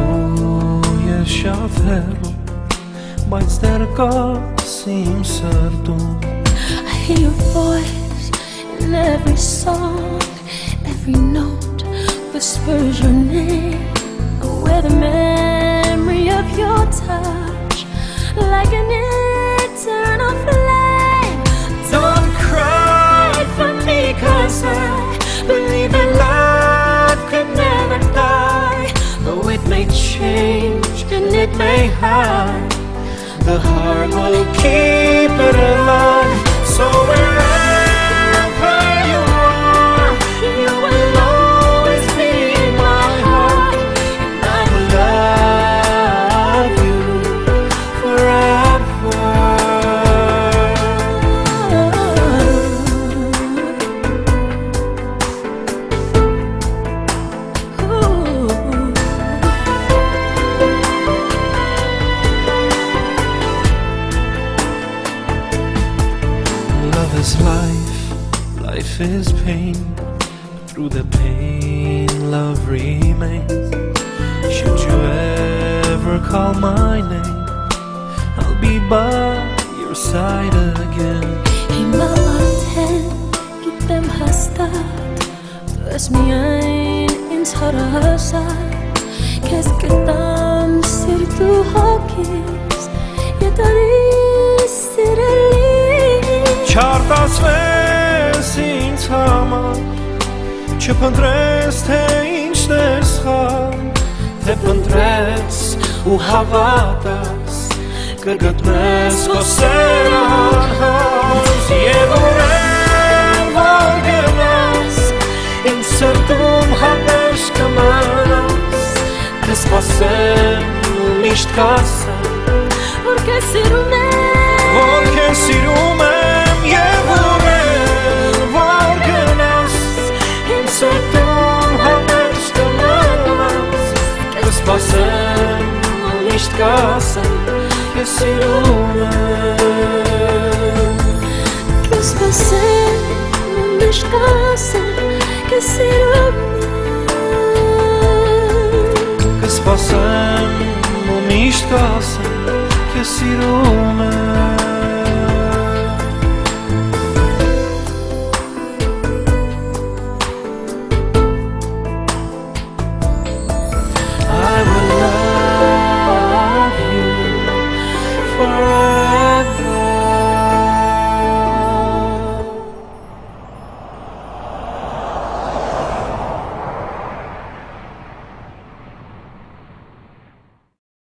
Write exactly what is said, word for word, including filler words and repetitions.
jesh atëherë, mbajt sterka si më sërtu. I hear your voice in every song, every note whispers your name. With the memory of your touch, like an eternal flame. Don't cry for me, cause I believe that love could never die. Though it may change and it may hide, the heart will keep it alive. So wherever you are, you will always be in my heart, and I will love you forever. Love is life, life is pain. Through the pain, love remains. Should you ever call my name, I'll be by your side again. Himalaten, gib dem hastat. Du es mien in tarasa. Kes ketam sir tu hokis. Yetaris sireli. Qartasves ինձ համար, չփնտրես թե ինչն է սխալ, թե փնտրես ու հավատաս, կգտնես քո սերը անհաս, և ուրեն որ գնաս, իմ սրտում հանդերձ կմնաս, կսպասեմ ու միշտ կասեմ, որ քեզ սիրում եմ, որ քեզ սիրում եմ. Եվ ուրեն որ գնաս, իմ սրտում հանդերձ կմնաս, կսպասեմ ու միշտ կասեմ, քեզ սիրում եմ. Կսպասեմ ու միշտ կասեմ, քեզ սիրում եմ. Կսպասեմ ու միշտ կասեմ, քեզ սիրում եմ.